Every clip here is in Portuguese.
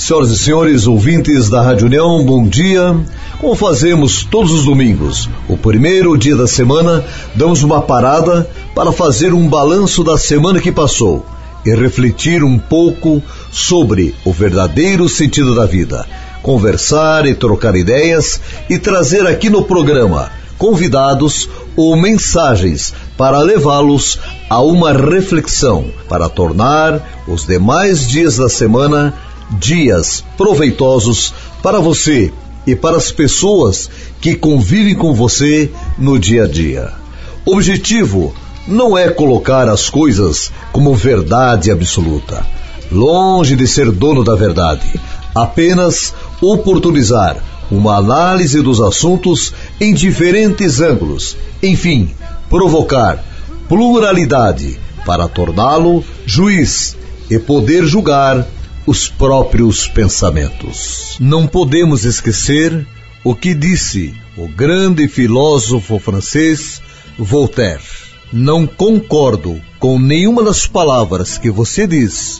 Senhoras e senhores, ouvintes da Rádio União, bom dia. Como fazemos todos os domingos, o primeiro dia da semana, damos uma parada para fazer um balanço da semana que passou e refletir um pouco sobre o verdadeiro sentido da vida, conversar e trocar ideias e trazer aqui no programa convidados ou mensagens para levá-los a uma reflexão, para tornar os demais dias da semana dias proveitosos para você e para as pessoas que convivem com você no dia a dia. O objetivo não é colocar as coisas como verdade absoluta, longe de ser dono da verdade, apenas oportunizar uma análise dos assuntos em diferentes ângulos, enfim, provocar pluralidade para torná-lo juiz e poder julgar os próprios pensamentos. Não podemos esquecer o que disse o grande filósofo francês Voltaire. Não concordo com nenhuma das palavras que você diz,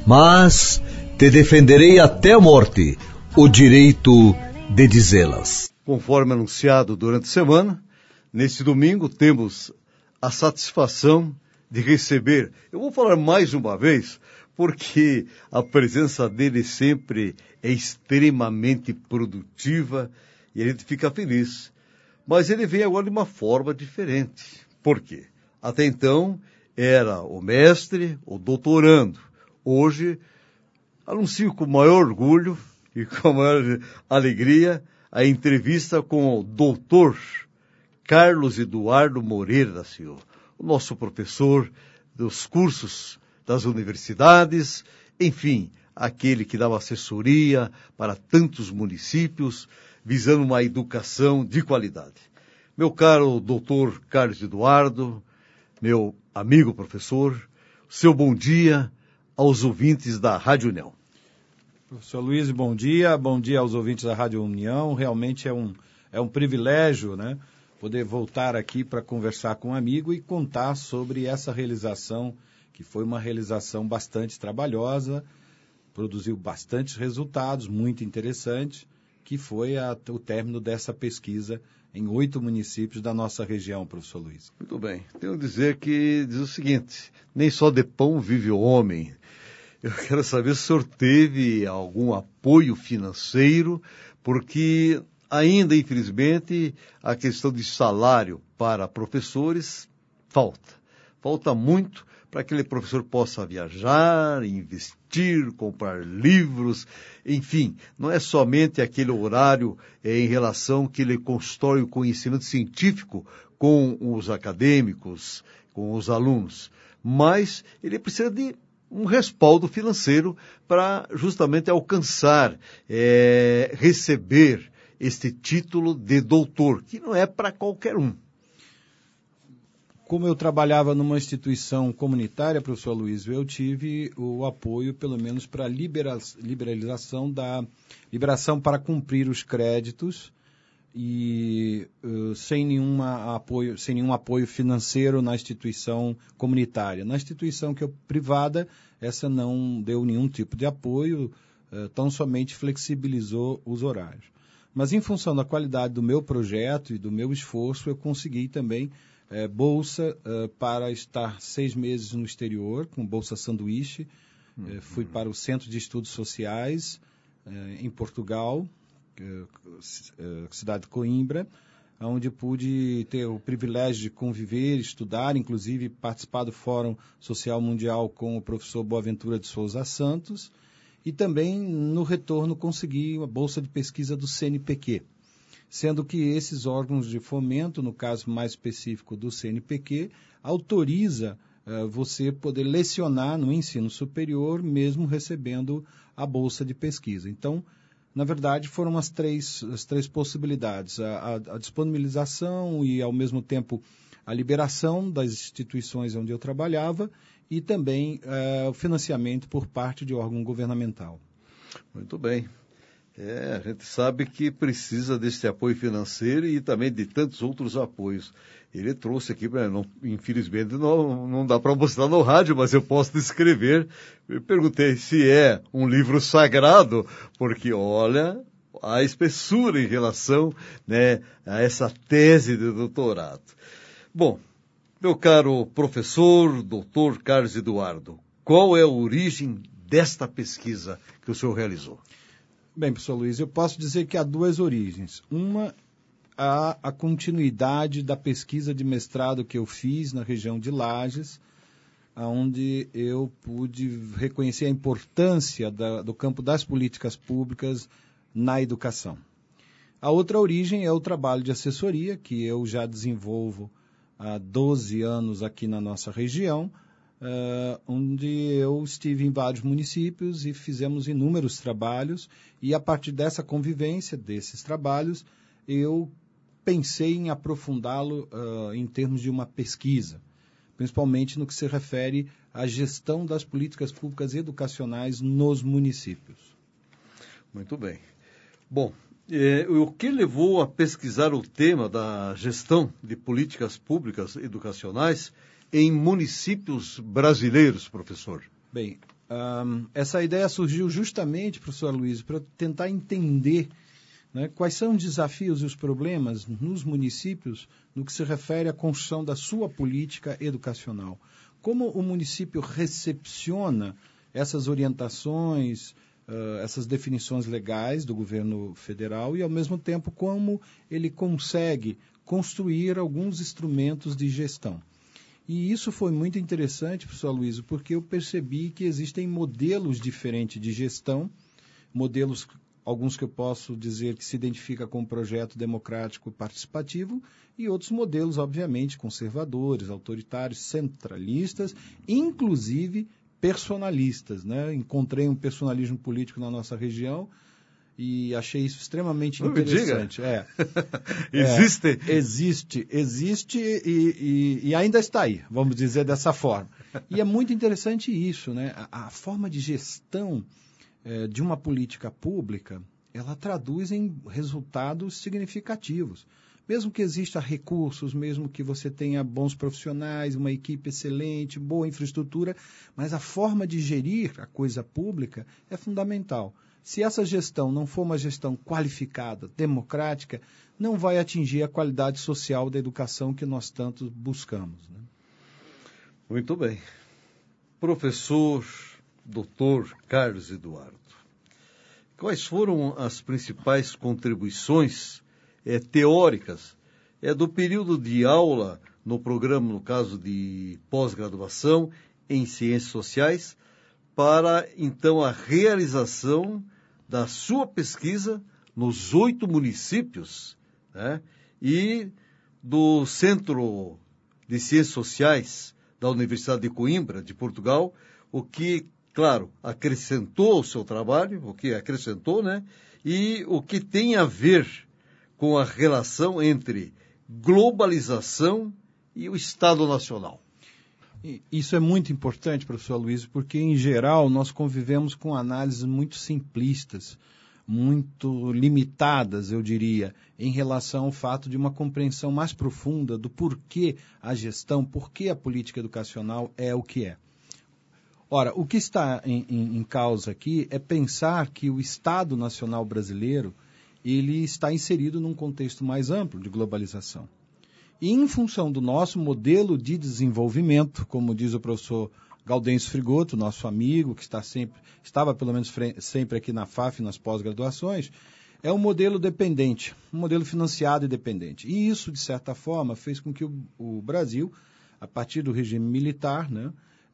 mas te defenderei até a morte o direito de dizê-las. Conforme anunciado durante a semana, neste domingo temos a satisfação de receber, eu vou falar mais uma vez, porque a presença dele sempre é extremamente produtiva e a gente fica feliz. Mas ele vem agora de uma forma diferente. Por quê? Até então era o mestre, o doutorando. Hoje, anuncio com maior orgulho e com maior alegria a entrevista com o doutor Carlos Eduardo Moreira da Silva, o nosso professor dos cursos das universidades, enfim, aquele que dava assessoria para tantos municípios, visando uma educação de qualidade. Meu caro doutor Carlos Eduardo, meu amigo professor, seu bom dia aos ouvintes da Rádio União. Professor Luiz, bom dia aos ouvintes da Rádio União. Realmente é um privilégio, né, poder voltar aqui para conversar com um amigo e contar sobre essa realização, que foi uma realização bastante trabalhosa, produziu bastantes resultados, muito interessantes, que foi o término dessa pesquisa em 8 municípios da nossa região, professor Luiz. Muito bem. Tenho a dizer que diz o seguinte: nem só de pão vive o homem. Eu quero saber se o senhor teve algum apoio financeiro, porque ainda, infelizmente, a questão de salário para professores falta muito para que aquele professor possa viajar, investir, comprar livros, enfim, não é somente aquele horário em relação que ele constrói o conhecimento científico com os acadêmicos, com os alunos, mas ele precisa de um respaldo financeiro para justamente alcançar, receber este título de doutor, que não é para qualquer um. Como eu trabalhava numa instituição comunitária, professor Luiz, eu tive o apoio, pelo menos, para a liberação para cumprir os créditos e sem nenhum apoio financeiro na instituição comunitária. Na instituição privada, essa não deu nenhum tipo de apoio, tão somente flexibilizou os horários. Mas em função da qualidade do meu projeto e do meu esforço, eu consegui também bolsa para estar 6 meses no exterior, com bolsa sanduíche. Fui para o Centro de Estudos Sociais, em Portugal, cidade de Coimbra, onde pude ter o privilégio de conviver, estudar, inclusive participar do Fórum Social Mundial com o professor Boaventura de Souza Santos, e também, no retorno, consegui a bolsa de pesquisa do CNPq, sendo que esses órgãos de fomento, no caso mais específico do CNPq, autoriza você poder lecionar no ensino superior, mesmo recebendo a bolsa de pesquisa. Então, na verdade, foram as três possibilidades: a disponibilização e, ao mesmo tempo, a liberação das instituições onde eu trabalhava e também o financiamento por parte de órgão governamental. Muito bem. A gente sabe que precisa desse apoio financeiro e também de tantos outros apoios. Ele trouxe aqui, infelizmente não dá para mostrar no rádio, mas eu posso descrever. Eu perguntei se é um livro sagrado, porque olha a espessura em relação, né, a essa tese de doutorado. Bom, meu caro professor, doutor Carlos Eduardo, qual é a origem desta pesquisa que o senhor realizou? Bem, professor Luiz, eu posso dizer que há duas origens. Uma, a continuidade da pesquisa de mestrado que eu fiz na região de Lages, onde eu pude reconhecer a importância do campo das políticas públicas na educação. A outra origem é o trabalho de assessoria, que eu já desenvolvo há 12 anos aqui na nossa região, onde eu estive em vários municípios e fizemos inúmeros trabalhos, e a partir dessa convivência, desses trabalhos, eu pensei em aprofundá-lo em termos de uma pesquisa, principalmente no que se refere à gestão das políticas públicas educacionais nos municípios. Muito bem. Bom, o que levou a pesquisar o tema da gestão de políticas públicas educacionais em municípios brasileiros, professor? Bem, essa ideia surgiu justamente, professor Luiz, para tentar entender, né, quais são os desafios e os problemas nos municípios no que se refere à construção da sua política educacional. Como o município recepciona essas orientações, essas definições legais do governo federal e, ao mesmo tempo, como ele consegue construir alguns instrumentos de gestão. E isso foi muito interessante, professor Luiz, porque eu percebi que existem modelos diferentes de gestão, modelos, alguns que eu posso dizer que se identificam com o projeto democrático participativo, e outros modelos, obviamente, conservadores, autoritários, centralistas, inclusive personalistas, né? Encontrei um personalismo político na nossa região e achei isso extremamente interessante. Existe e ainda está aí, vamos dizer dessa forma. E é muito interessante isso, né? A forma de gestão de uma política pública, ela traduz em resultados significativos. Mesmo que exista recursos, mesmo que você tenha bons profissionais, uma equipe excelente, boa infraestrutura, mas a forma de gerir a coisa pública é fundamental. Se essa gestão não for uma gestão qualificada, democrática, não vai atingir a qualidade social da educação que nós tanto buscamos, né? Muito bem. Professor Dr. Carlos Eduardo, quais foram as principais contribuições teóricas do período de aula no programa, no caso de pós-graduação em Ciências Sociais, para, então, a realização da sua pesquisa nos 8 municípios, né, e do Centro de Ciências Sociais da Universidade de Coimbra, de Portugal, o que, claro, acrescentou o seu trabalho, né, e o que tem a ver com a relação entre globalização e o Estado Nacional. Isso é muito importante, professor Luiz, porque, em geral, nós convivemos com análises muito simplistas, muito limitadas, eu diria, em relação ao fato de uma compreensão mais profunda do porquê a gestão, porquê a política educacional é o que é. Ora, o que está em causa aqui é pensar que o Estado Nacional brasileiro ele está inserido num contexto mais amplo de globalização. E em função do nosso modelo de desenvolvimento, como diz o professor Gaudêncio Frigoto, nosso amigo, que estava pelo menos sempre aqui na FAF, nas pós-graduações, é um modelo dependente, um modelo financiado e dependente. E isso, de certa forma, fez com que o Brasil, a partir do regime militar, né,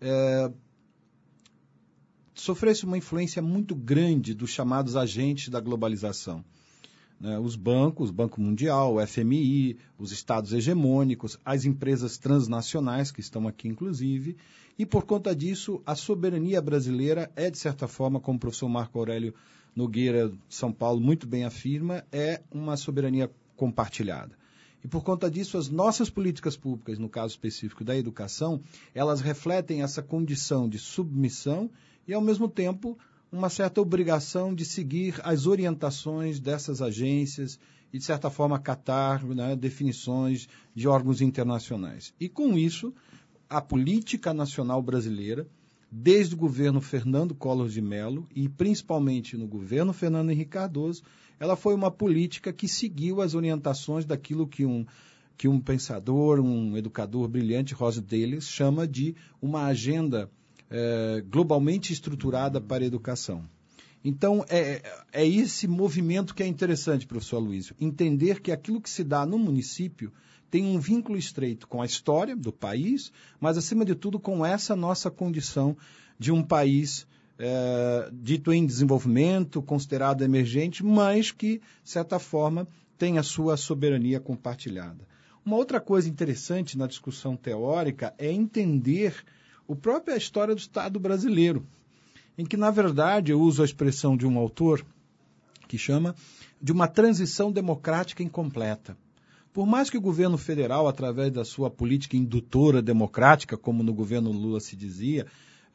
sofresse uma influência muito grande dos chamados agentes da globalização. Os bancos, o Banco Mundial, o FMI, os estados hegemônicos, as empresas transnacionais, que estão aqui inclusive, e por conta disso, a soberania brasileira é, de certa forma, como o professor Marco Aurélio Nogueira, de São Paulo, muito bem afirma, é uma soberania compartilhada. E por conta disso, as nossas políticas públicas, no caso específico da educação, elas refletem essa condição de submissão e, ao mesmo tempo, uma certa obrigação de seguir as orientações dessas agências e, de certa forma, acatar, né, definições de órgãos internacionais. E, com isso, a política nacional brasileira, desde o governo Fernando Collor de Mello e principalmente no governo Fernando Henrique Cardoso, ela foi uma política que seguiu as orientações daquilo que um pensador, um educador brilhante, Ross Dales, chama de uma agenda globalmente estruturada para a educação. Então, é esse movimento que é interessante, professor Aloysio, entender que aquilo que se dá no município tem um vínculo estreito com a história do país, mas, acima de tudo, com essa nossa condição de um país dito em desenvolvimento, considerado emergente, mas que, de certa forma, tem a sua soberania compartilhada. Uma outra coisa interessante na discussão teórica é entender a própria história do Estado brasileiro, em que, na verdade, eu uso a expressão de um autor que chama de uma transição democrática incompleta. Por mais que o governo federal, através da sua política indutora democrática, como no governo Lula se dizia,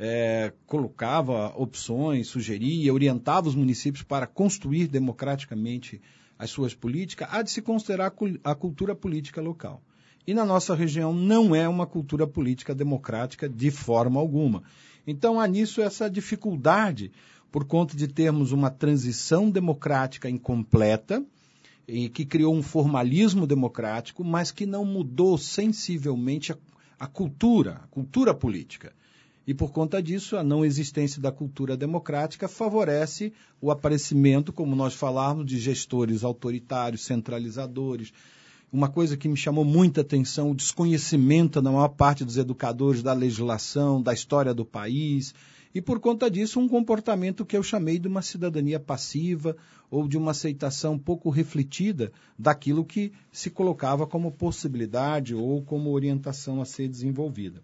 colocava opções, sugeria, orientava os municípios para construir democraticamente as suas políticas, há de se considerar a cultura política local. E na nossa região não é uma cultura política democrática de forma alguma. Então há nisso essa dificuldade, por conta de termos uma transição democrática incompleta, e que criou um formalismo democrático, mas que não mudou sensivelmente a cultura política. E por conta disso, a não existência da cultura democrática favorece o aparecimento, como nós falamos, de gestores autoritários, centralizadores. Uma coisa que me chamou muita atenção, o desconhecimento da maior parte dos educadores da legislação, da história do país, e por conta disso um comportamento que eu chamei de uma cidadania passiva ou de uma aceitação pouco refletida daquilo que se colocava como possibilidade ou como orientação a ser desenvolvida.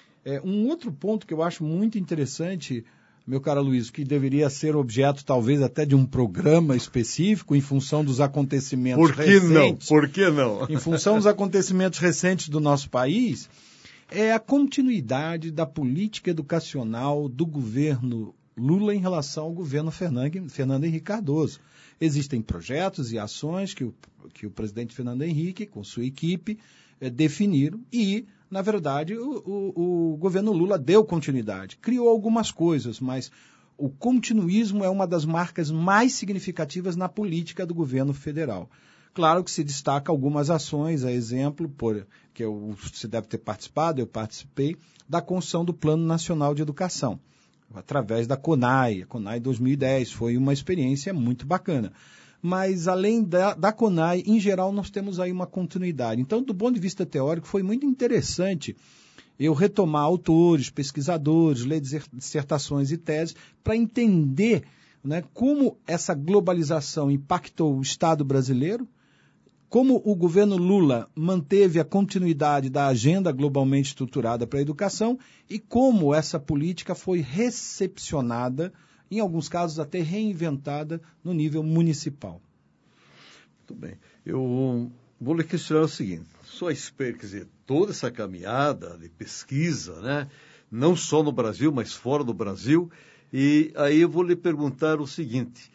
Um outro ponto que eu acho muito interessante, meu caro Luiz, que deveria ser objeto talvez até de um programa específico em função dos acontecimentos recentes. Por que não? Em função dos acontecimentos recentes do nosso país, é a continuidade da política educacional do governo Lula em relação ao governo Fernando Henrique Cardoso. Existem projetos e ações que o presidente Fernando Henrique, com sua equipe, definiram e, na verdade, o governo Lula deu continuidade. Criou algumas coisas, mas o continuismo é uma das marcas mais significativas na política do governo federal. Claro que se destaca algumas ações, a exemplo, que você deve ter participado, eu participei, da construção do Plano Nacional de Educação, através da CONAI. A CONAI 2010 foi uma experiência muito bacana. Mas, além da CONAI, em geral, nós temos aí uma continuidade. Então, do ponto de vista teórico, foi muito interessante eu retomar autores, pesquisadores, ler dissertações e teses, para entender, né, como essa globalização impactou o Estado brasileiro, como o governo Lula manteve a continuidade da agenda globalmente estruturada para a educação e como essa política foi recepcionada, em alguns casos até reinventada, no nível municipal. Muito bem. Eu vou lhe questionar o seguinte, quer dizer, toda essa caminhada de pesquisa, né, não só no Brasil, mas fora do Brasil, e aí eu vou lhe perguntar o seguinte,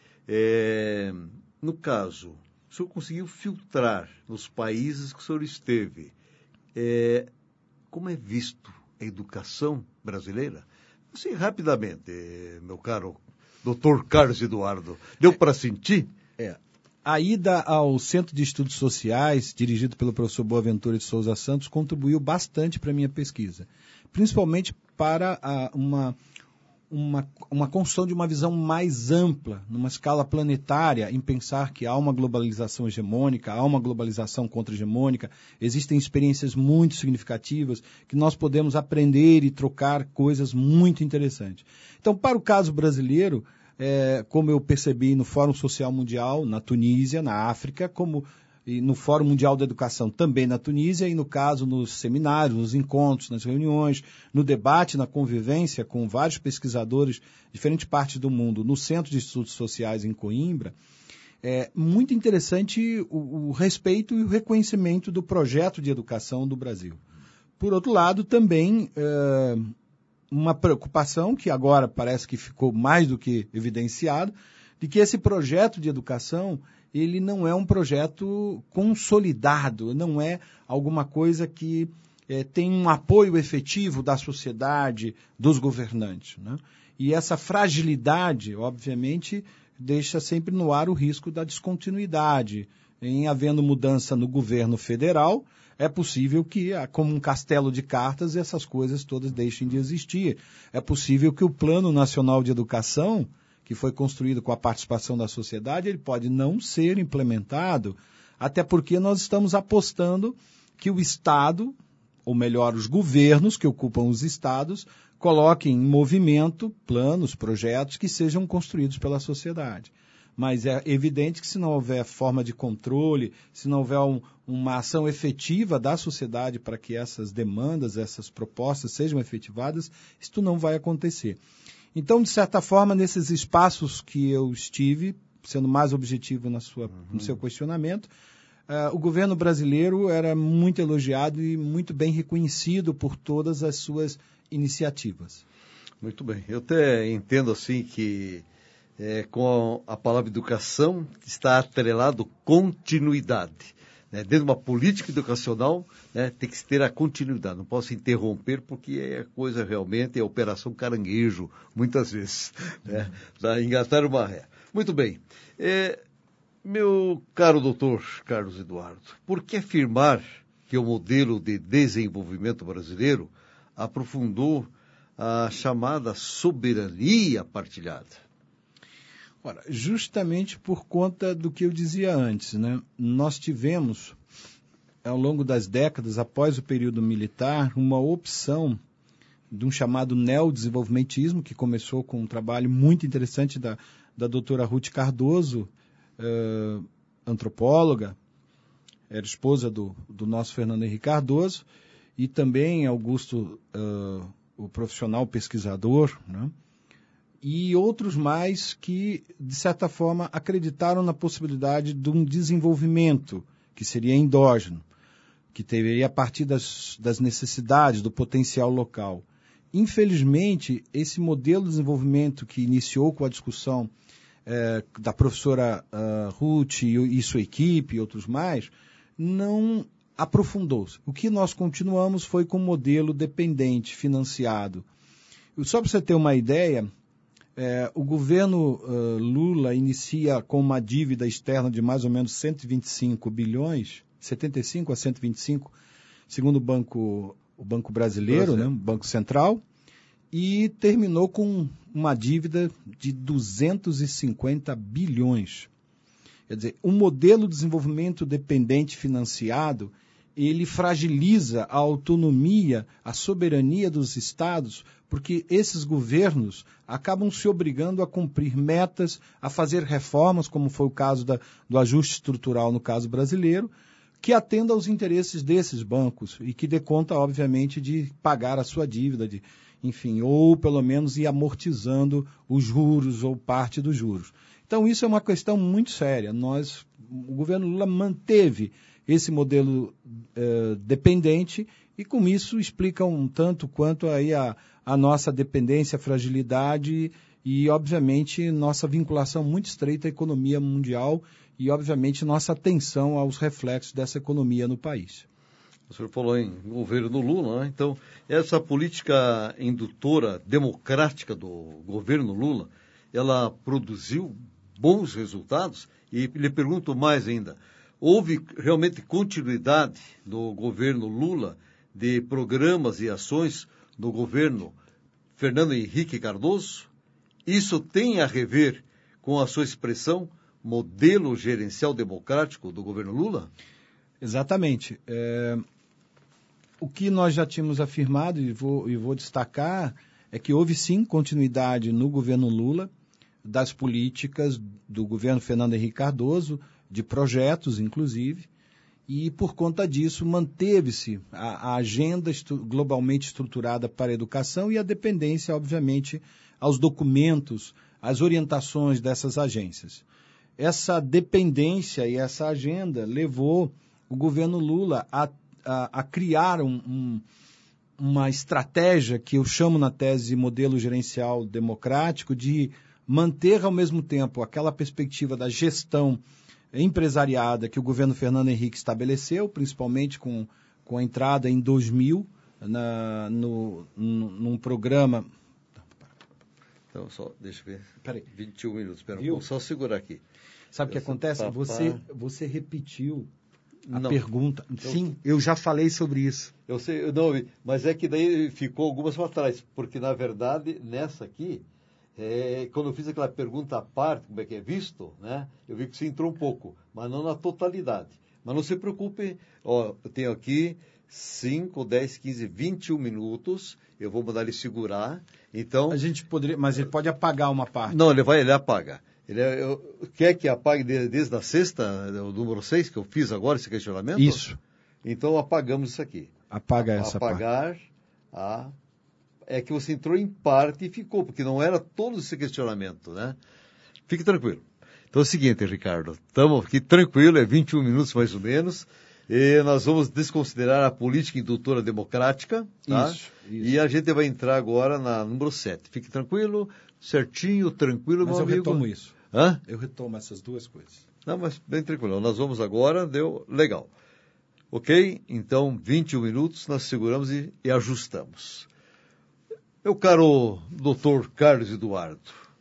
no caso, o senhor conseguiu filtrar nos países que o senhor esteve, como é visto a educação brasileira? Assim, rapidamente, meu caro doutor Carlos Eduardo, deu para sentir? A ida ao Centro de Estudos Sociais, dirigido pelo professor Boaventura de Souza Santos, contribuiu bastante para a minha pesquisa, principalmente para uma construção de uma visão mais ampla, numa escala planetária, em pensar que há uma globalização hegemônica, há uma globalização contra-hegemônica, existem experiências muito significativas que nós podemos aprender e trocar coisas muito interessantes. Então, para o caso brasileiro, como eu percebi no Fórum Social Mundial, na Tunísia, na África, e no Fórum Mundial da Educação também na Tunísia, e no caso nos seminários, nos encontros, nas reuniões, no debate, na convivência com vários pesquisadores de diferentes partes do mundo, no Centro de Estudos Sociais em Coimbra, é muito interessante o respeito e o reconhecimento do projeto de educação do Brasil. Por outro lado, também uma preocupação que agora parece que ficou mais do que evidenciado, de que esse projeto de educação, ele não é um projeto consolidado, não é alguma coisa que tem um apoio efetivo da sociedade, dos governantes, né? E essa fragilidade, obviamente, deixa sempre no ar o risco da descontinuidade. Em havendo mudança no governo federal, é possível que, como um castelo de cartas, essas coisas todas deixem de existir. É possível que o Plano Nacional de Educação, que foi construído com a participação da sociedade, ele pode não ser implementado, até porque nós estamos apostando que o Estado, ou melhor, os governos que ocupam os estados, coloquem em movimento planos, projetos que sejam construídos pela sociedade. Mas é evidente que se não houver forma de controle, se não houver uma ação efetiva da sociedade para que essas demandas, essas propostas sejam efetivadas, isto não vai acontecer. Então, de certa forma, nesses espaços que eu estive, sendo mais objetivo no seu questionamento, o governo brasileiro era muito elogiado e muito bem reconhecido por todas as suas iniciativas. Muito bem. Eu até entendo assim que com a palavra educação está atrelado continuidade. Né? Dentro de uma política educacional, né, tem que ter a continuidade. Não posso interromper porque a coisa realmente é operação caranguejo, muitas vezes. Né? Engatar uma ré. Muito bem. Meu caro doutor Carlos Eduardo, por que afirmar que o modelo de desenvolvimento brasileiro aprofundou a chamada soberania partilhada? Ora, justamente por conta do que eu dizia antes, né? Nós tivemos, ao longo das décadas, após o período militar, uma opção de um chamado neodesenvolvimentismo, que começou com um trabalho muito interessante da doutora Ruth Cardoso, antropóloga, era esposa do nosso Fernando Henrique Cardoso, e também Augusto, o profissional pesquisador, né? E outros mais que, de certa forma, acreditaram na possibilidade de um desenvolvimento que seria endógeno, que teria a partir das necessidades, do potencial local. Infelizmente, esse modelo de desenvolvimento que iniciou com a discussão da professora Ruth e sua equipe e outros mais, não aprofundou-se. O que nós continuamos foi com um modelo dependente, financiado. Só para você ter uma ideia, o governo Lula inicia com uma dívida externa de mais ou menos 125 bilhões, 75 a 125, segundo o Banco Brasileiro, né, o Banco Central, e terminou com uma dívida de 250 bilhões. Quer dizer, um modelo de desenvolvimento dependente financiado, ele fragiliza a autonomia, a soberania dos estados, porque esses governos acabam se obrigando a cumprir metas, a fazer reformas, como foi o caso do ajuste estrutural no caso brasileiro, que atenda aos interesses desses bancos e que dê conta, obviamente, de pagar a sua dívida, enfim, ou pelo menos ir amortizando os juros ou parte dos juros. Então, isso é uma questão muito séria. O governo Lula manteve esse modelo dependente e, com isso, explica um tanto quanto aí a nossa dependência, fragilidade e, obviamente, nossa vinculação muito estreita à economia mundial e, obviamente, nossa atenção aos reflexos dessa economia no país. O senhor falou em governo Lula, né? Então, essa política indutora democrática do governo Lula, ela produziu bons resultados? E lhe pergunto mais ainda, houve realmente continuidade no governo Lula de programas e ações do governo Fernando Henrique Cardoso? Isso tem a rever com a sua expressão modelo gerencial democrático do governo Lula? Exatamente. O que nós já tínhamos afirmado, e vou destacar, é que houve sim continuidade no governo Lula das políticas do governo Fernando Henrique Cardoso, de projetos, inclusive, e por conta disso manteve-se a agenda globalmente estruturada para a educação e a dependência, obviamente, aos documentos, às orientações dessas agências. Essa dependência e essa agenda levou o governo Lula a criar uma estratégia que eu chamo na tese modelo gerencial democrático de manter ao mesmo tempo aquela perspectiva da gestão empresariada que o governo Fernando Henrique estabeleceu, principalmente com a entrada em 2000 num programa... Então, deixa eu ver. Peraí. 21 minutos, espera um pouco, só segurar aqui. Sabe o que acontece? Você repetiu a não. pergunta. Sim, eu já falei sobre isso. Eu sei, não, mas é que daí ficou algumas para trás, porque na verdade, nessa aqui, quando eu fiz aquela pergunta à parte, como é que é visto, né? Eu vi que você entrou um pouco, mas não na totalidade. Mas não se preocupe, ó, eu tenho aqui 5, 10, 15, 21 minutos, eu vou mandar ele segurar, então... A gente poderia, mas ele pode apagar uma parte. Não, ele apaga. Quer que apague desde a sexta, o número 6, que eu fiz agora, esse questionamento? Isso. Então apagamos isso aqui. Apaga essa Apagar parte. É que você entrou em parte e ficou, porque não era todo esse questionamento, né? Fique tranquilo. Então é o seguinte, Ricardo, estamos aqui tranquilo, é 21 minutos mais ou menos, e nós vamos desconsiderar a política indutora democrática, tá? Isso. E a gente vai entrar agora na número 7. Fique tranquilo, certinho, tranquilo, mas meu amigo. Mas eu retomo isso. Hã? Eu retomo essas duas coisas. Não, mas bem tranquilo. Nós vamos agora, deu legal. Ok? Então, 21 minutos, nós seguramos e ajustamos. Meu caro doutor Carlos Eduardo,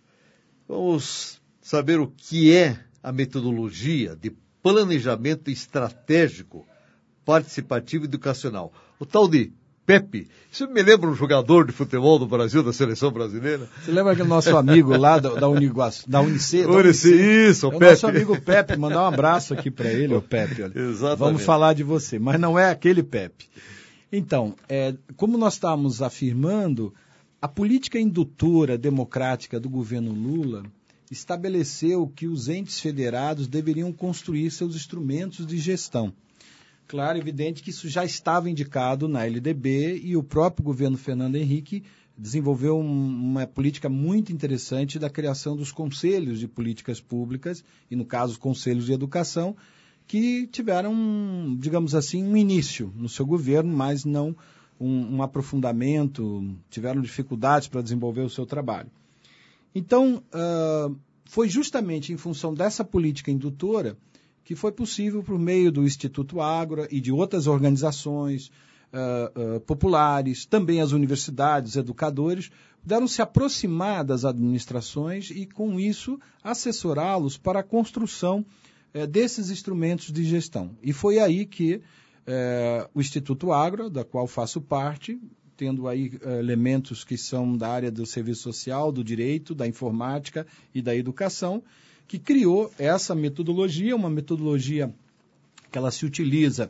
vamos saber o que é a metodologia de planejamento estratégico, participativo e educacional. O tal de PEP. Isso me lembra um jogador de futebol do Brasil, da seleção brasileira. Você lembra aquele nosso amigo lá da Unicef? Isso, o Pepe. Nosso amigo Pepe, mandar um abraço aqui para ele, o Pepe. Olha. Exatamente. Vamos falar de você, mas não é aquele Pepe. Então, como nós estamos afirmando, a política indutora democrática do governo Lula estabeleceu que os entes federados deveriam construir seus instrumentos de gestão. Claro, evidente que isso já estava indicado na LDB e o próprio governo Fernando Henrique desenvolveu uma política muito interessante da criação dos conselhos de políticas públicas, e no caso os conselhos de educação, que tiveram, digamos assim, um início no seu governo, mas não um aprofundamento, tiveram dificuldades para desenvolver o seu trabalho. Então, foi justamente em função dessa política indutora que foi possível, por meio do Instituto Ágora e de outras organizações populares, também as universidades, educadores, puderam se aproximar das administrações e, com isso, assessorá-los para a construção desses instrumentos de gestão. E foi aí que o Instituto Ágora, da qual faço parte, tendo aí elementos que são da área do serviço social, do direito, da informática e da educação, que criou essa metodologia, uma metodologia que ela se utiliza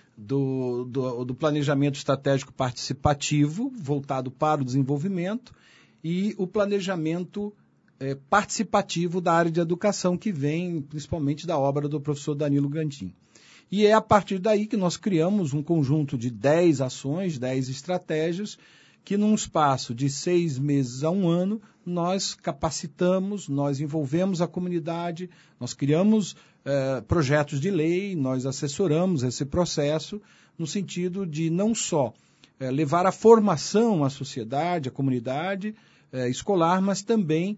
do planejamento estratégico participativo, voltado para o desenvolvimento, e o planejamento participativo da área de educação, que vem principalmente da obra do professor Danilo Gantin. E é a partir daí que nós criamos um conjunto de 10 ações, 10 estratégias, que num espaço de 6 meses a 1 ano, nós capacitamos, nós envolvemos a comunidade, nós criamos projetos de lei, nós assessoramos esse processo, no sentido de não só levar a formação à sociedade, à comunidade escolar, mas também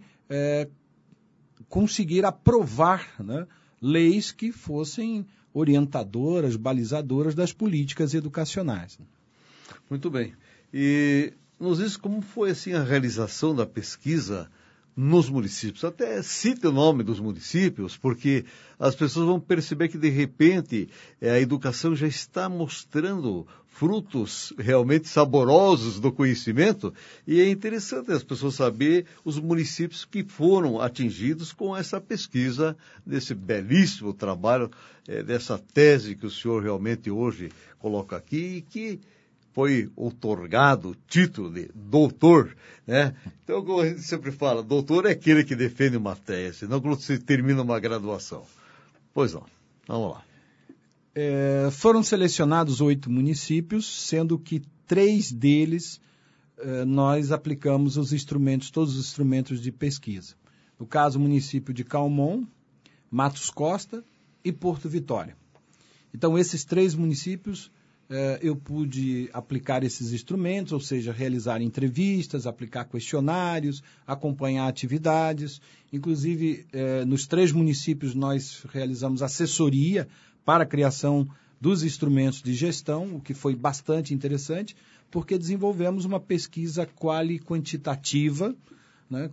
conseguir aprovar, né, leis que fossem orientadoras, balizadoras das políticas educacionais. Muito bem. E nos diz como foi assim a realização da pesquisa nos municípios. Até cite o nome dos municípios, porque as pessoas vão perceber que, de repente, a educação já está mostrando frutos realmente saborosos do conhecimento, e é interessante as pessoas saber os municípios que foram atingidos com essa pesquisa, desse belíssimo trabalho, dessa tese que o senhor realmente hoje coloca aqui, e que foi outorgado o título de doutor, né? Então, como a gente sempre fala, doutor é aquele que defende uma tese, não quando você termina uma graduação. Pois não, vamos lá. Foram selecionados 8 municípios, sendo que 3 deles nós aplicamos todos os instrumentos de pesquisa. No caso, o município de Calmon, Matos Costa e Porto Vitória. Então, esses 3 municípios eu pude aplicar esses instrumentos, ou seja, realizar entrevistas, aplicar questionários, acompanhar atividades. Inclusive, nos 3 municípios nós realizamos assessoria para a criação dos instrumentos de gestão, o que foi bastante interessante, porque desenvolvemos uma pesquisa quali-quantitativa, né,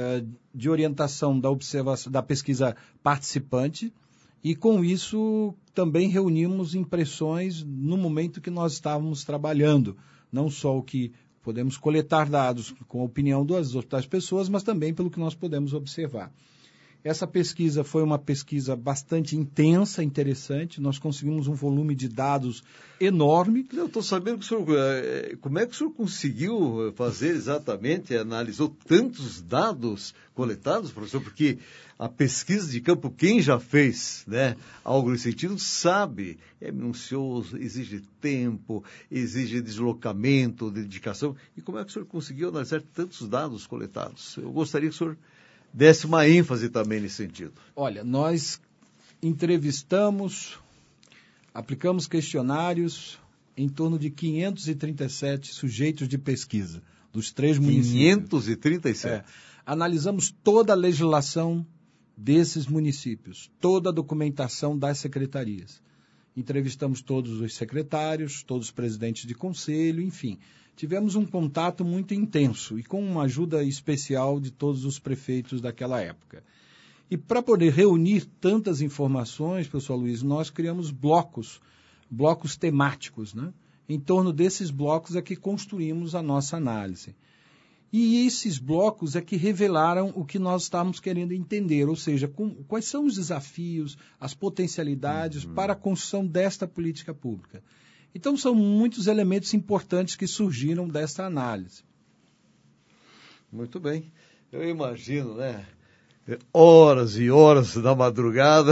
de orientação da observação da pesquisa participante, e com isso também reunimos impressões no momento que nós estávamos trabalhando, não só o que podemos coletar dados com a opinião das pessoas, mas também pelo que nós podemos observar. Essa pesquisa foi uma pesquisa bastante intensa, interessante. Nós conseguimos um volume de dados enorme. Eu estou sabendo que o senhor, como é que o senhor conseguiu fazer exatamente, analisou tantos dados coletados, professor? Porque a pesquisa de campo, quem já fez, né, algo nesse sentido, sabe, é minucioso, exige tempo, exige deslocamento, dedicação. E como é que o senhor conseguiu analisar tantos dados coletados? Eu gostaria que o senhor desse uma ênfase também nesse sentido. Olha, nós entrevistamos, aplicamos questionários em torno de 537 sujeitos de pesquisa, dos 3 municípios. 537? Analisamos toda a legislação desses municípios, toda a documentação das secretarias. Entrevistamos todos os secretários, todos os presidentes de conselho, enfim. Tivemos um contato muito intenso e com uma ajuda especial de todos os prefeitos daquela época. E para poder reunir tantas informações, professor Luiz, nós criamos blocos temáticos, né? Em torno desses blocos é que construímos a nossa análise. E esses blocos é que revelaram o que nós estávamos querendo entender, ou seja, quais são os desafios, as potencialidades para a construção desta política pública. Então, são muitos elementos importantes que surgiram dessa análise. Muito bem. Eu imagino, né? Horas e horas da madrugada,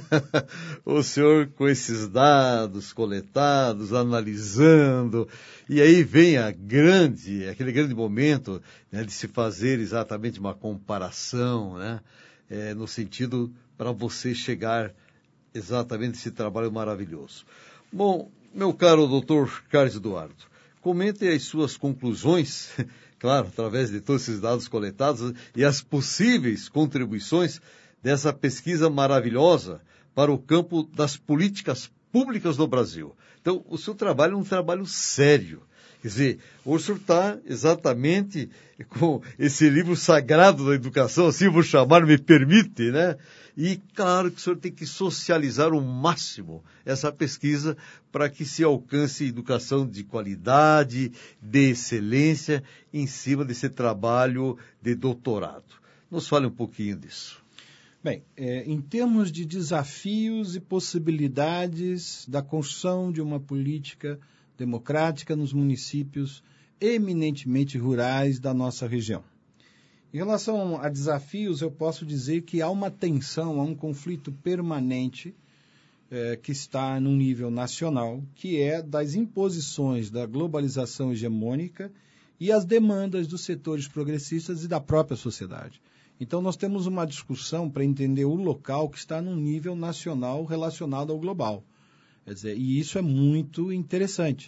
o senhor com esses dados coletados, analisando, e aí vem aquele grande momento, né, de se fazer exatamente uma comparação, né, no sentido para você chegar exatamente a esse trabalho maravilhoso. Bom, meu caro doutor Carlos Eduardo, comente as suas conclusões, claro, através de todos esses dados coletados e as possíveis contribuições dessa pesquisa maravilhosa para o campo das políticas públicas no Brasil. Então, o seu trabalho é um trabalho sério. Quer dizer, o senhor está exatamente com esse livro sagrado da educação, assim eu vou chamar, me permite, né? E claro que o senhor tem que socializar o máximo essa pesquisa para que se alcance educação de qualidade, de excelência, em cima desse trabalho de doutorado. Nos fale um pouquinho disso. Bem, em termos de desafios e possibilidades da construção de uma política democrática nos municípios eminentemente rurais da nossa região. Em relação a desafios, eu posso dizer que há uma tensão, há um conflito permanente que está num nível nacional, que é das imposições da globalização hegemônica e as demandas dos setores progressistas e da própria sociedade. Então, nós temos uma discussão para entender o local que está num nível nacional relacionado ao global. Quer dizer, e isso é muito interessante.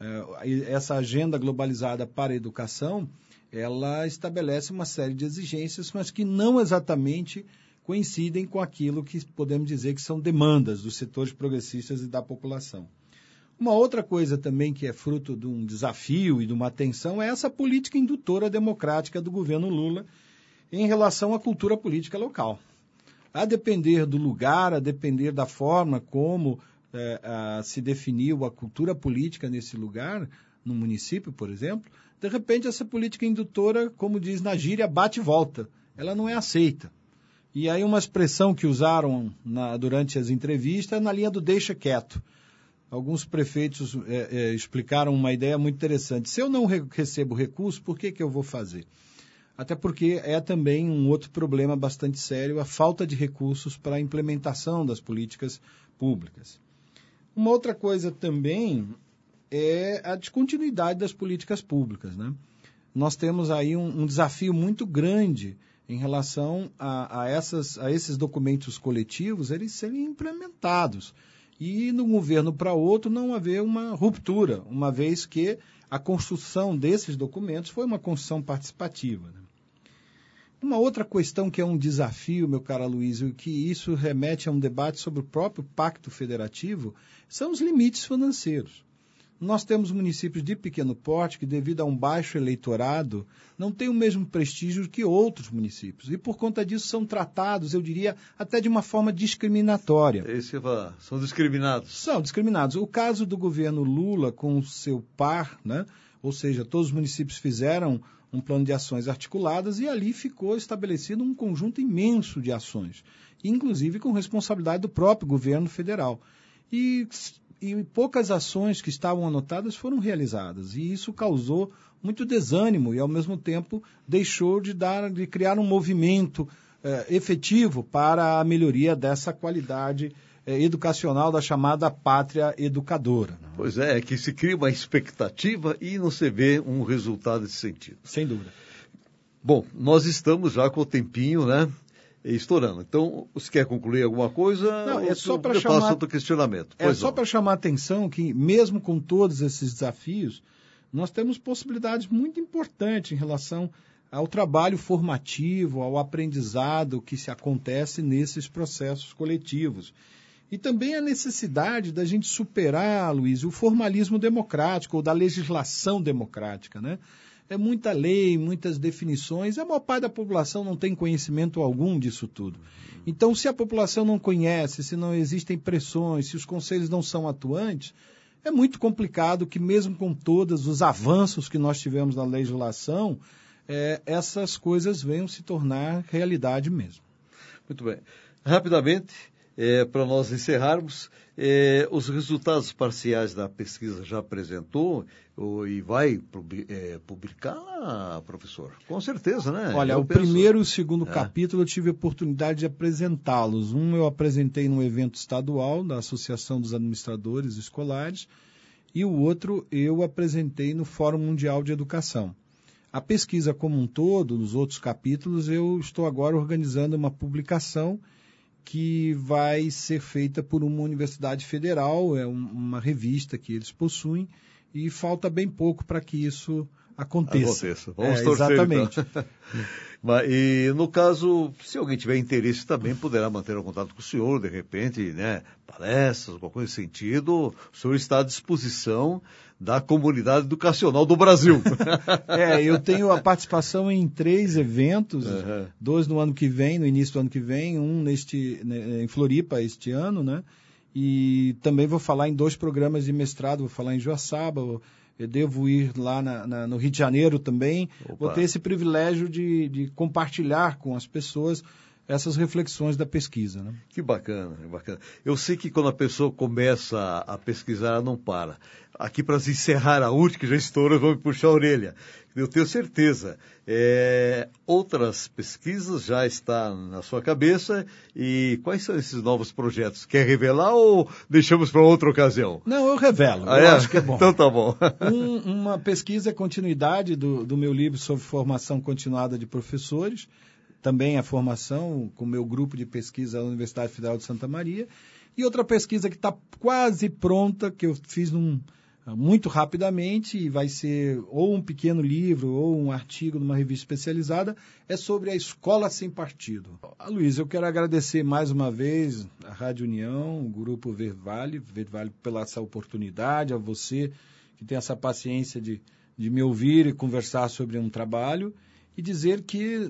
Essa agenda globalizada para a educação, ela estabelece uma série de exigências, mas que não exatamente coincidem com aquilo que podemos dizer que são demandas dos setores progressistas e da população. Uma outra coisa também que é fruto de um desafio e de uma tensão é essa política indutora democrática do governo Lula em relação à cultura política local. A depender do lugar, a depender da forma como se definiu a cultura política nesse lugar, no município, por exemplo, de repente essa política indutora, como diz na gíria, bate e volta. Ela não é aceita. E aí uma expressão que usaram durante as entrevistas é na linha do deixa quieto. Alguns prefeitos explicaram uma ideia muito interessante. Se eu não recebo recurso, por que eu vou fazer? Até porque é também um outro problema bastante sério, a falta de recursos para a implementação das políticas públicas. Uma outra coisa também é a descontinuidade das políticas públicas, né? Nós temos aí um desafio muito grande em relação a esses documentos coletivos, eles serem implementados. e de um governo para outro não haver uma ruptura, uma vez que a construção desses documentos foi uma construção participativa, né? Uma outra questão que é um desafio, meu caro Aloysio, que isso remete a um debate sobre o próprio Pacto Federativo, são os limites financeiros. Nós temos municípios de pequeno porte que, devido a um baixo eleitorado, não têm o mesmo prestígio que outros municípios. E, por conta disso, são tratados, eu diria, até de uma forma discriminatória. São discriminados. São discriminados. O caso do governo Lula com o seu par, né? Ou seja, todos os municípios fizeram um plano de ações articuladas e ali ficou estabelecido um conjunto imenso de ações, inclusive com responsabilidade do próprio governo federal. E poucas ações que estavam anotadas foram realizadas. E isso causou muito desânimo e, ao mesmo tempo, deixou de criar um movimento efetivo para a melhoria dessa qualidade educacional da chamada pátria educadora. Pois é que se cria uma expectativa e não se vê um resultado nesse sentido. Sem dúvida. Bom, nós estamos já com o tempinho, né? Estourando. Então, você quer concluir alguma coisa? Não, é só para chamar outro questionamento. É só para chamar a atenção que, mesmo com todos esses desafios, nós temos possibilidades muito importantes em relação ao trabalho formativo, ao aprendizado que se acontece nesses processos coletivos. E também a necessidade da gente superar, Luiz, o formalismo democrático ou da legislação democrática, né? É muita lei, muitas definições, a maior parte da população não tem conhecimento algum disso tudo. Então, se a população não conhece, se não existem pressões, se os conselhos não são atuantes, é muito complicado que, mesmo com todos os avanços que nós tivemos na legislação, essas coisas venham se tornar realidade mesmo. Muito bem. Rapidamente, para nós encerrarmos, os resultados parciais da pesquisa já apresentou e vai publicar, professor? Com certeza, né? Olha, primeiro e o segundo capítulo eu tive a oportunidade de apresentá-los. Um eu apresentei num evento estadual da Associação dos Administradores Escolares e o outro eu apresentei no Fórum Mundial de Educação. A pesquisa como um todo, nos outros capítulos, eu estou agora organizando uma publicação que vai ser feita por uma universidade federal, é uma revista que eles possuem, e falta bem pouco para que isso aconteça. Vamos torcer, exatamente. Então. E no caso, se alguém tiver interesse também poderá manter o contato com o senhor, de repente, né, palestras, alguma coisa nesse sentido, o senhor está à disposição da comunidade educacional do Brasil. Eu tenho a participação em 3 eventos, 2 no ano que vem, no início do ano que vem, um em Floripa este ano, né? E também vou falar em 2 programas de mestrado, vou falar em Joaçaba, eu devo ir lá no Rio de Janeiro também. Opa. Vou ter esse privilégio de compartilhar com as pessoas essas reflexões da pesquisa, né? Que bacana, que bacana. Eu sei que quando a pessoa começa a pesquisar, ela não para. Aqui, para encerrar a última, que já estourou, vamos puxar a orelha. Eu tenho certeza. Outras pesquisas já estão na sua cabeça. E quais são esses novos projetos? Quer revelar ou deixamos para outra ocasião? Não, eu revelo. Eu acho que é bom. Então tá bom. Uma pesquisa é continuidade do meu livro sobre formação continuada de professores. Também a formação com o meu grupo de pesquisa da Universidade Federal de Santa Maria. E outra pesquisa que está quase pronta, que eu fiz muito rapidamente, e vai ser ou um pequeno livro ou um artigo numa revista especializada, é sobre a escola sem partido. Luiz, eu quero agradecer mais uma vez a Rádio União, o Grupo Verde Vale pela essa oportunidade, a você que tem essa paciência de me ouvir e conversar sobre um trabalho, e dizer que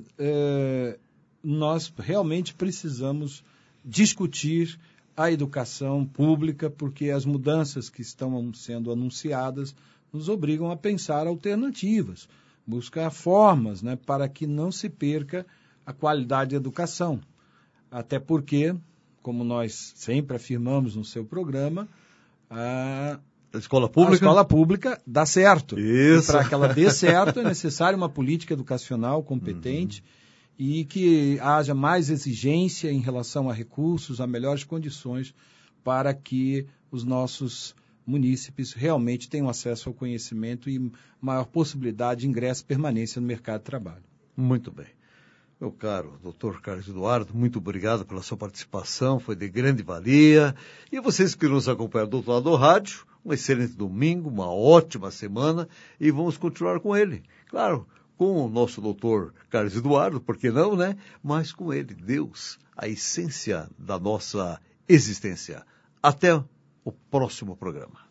nós realmente precisamos discutir a educação pública, porque as mudanças que estão sendo anunciadas nos obrigam a pensar alternativas, buscar formas, né, para que não se perca a qualidade da educação. Até porque, como nós sempre afirmamos no seu programa, a escola pública dá certo. Isso. E para que ela dê certo é necessária uma política educacional competente e que haja mais exigência em relação a recursos, a melhores condições para que os nossos munícipes realmente tenham acesso ao conhecimento e maior possibilidade de ingresso e permanência no mercado de trabalho. Muito bem. Meu caro Dr. Carlos Eduardo, muito obrigado pela sua participação, foi de grande valia. E vocês que nos acompanham do outro lado do rádio, um excelente domingo, uma ótima semana e vamos continuar com ele. Claro, com o nosso Dr. Carlos Eduardo, por que não, né? Mas com ele, Deus, a essência da nossa existência. Até o próximo programa.